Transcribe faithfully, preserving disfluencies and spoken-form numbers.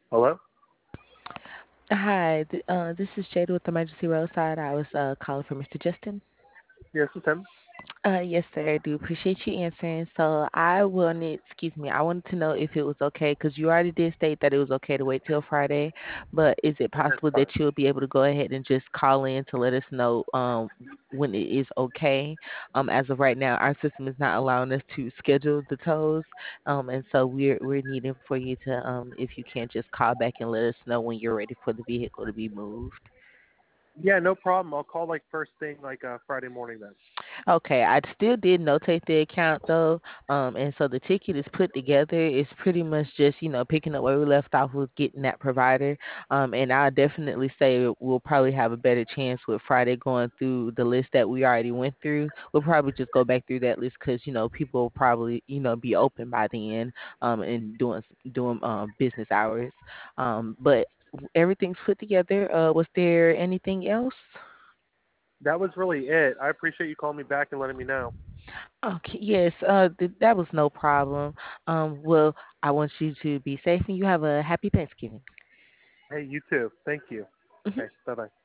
Hello? Hi, th- uh, this is Jada with Emergency Roadside. I was uh, calling for Mister Justin. Yes, it's him. Uh, yes, sir. I do appreciate you answering. So I wanted, excuse me, I wanted to know if it was okay because you already did state that it was okay to wait till Friday, but is it That's possible that fine. you'll be able to go ahead and just call in to let us know um when it is okay? Um, as of right now, our system is not allowing us to schedule the tows, um, and so we're we're needing for you to um if you can just call back and let us know when you're ready for the vehicle to be moved. Yeah, no problem. I'll call like first thing, like uh, Friday morning then. Okay, I still did notate the account though, um, and so the ticket is put together. It's pretty much just you know picking up where we left off with getting that provider, um, and I definitely say we'll probably have a better chance with Friday going through the list that we already went through. We'll probably just go back through that list because you know people will probably you know be open by then, um, and doing doing um business hours, um, but everything's put together. Uh, was there anything else? That was really it. I appreciate you calling me back and letting me know. Okay, yes, uh, th- that was no problem. Um, well, I want you to be safe and you have a happy Thanksgiving. Hey, you too. Thank you. Okay, bye bye.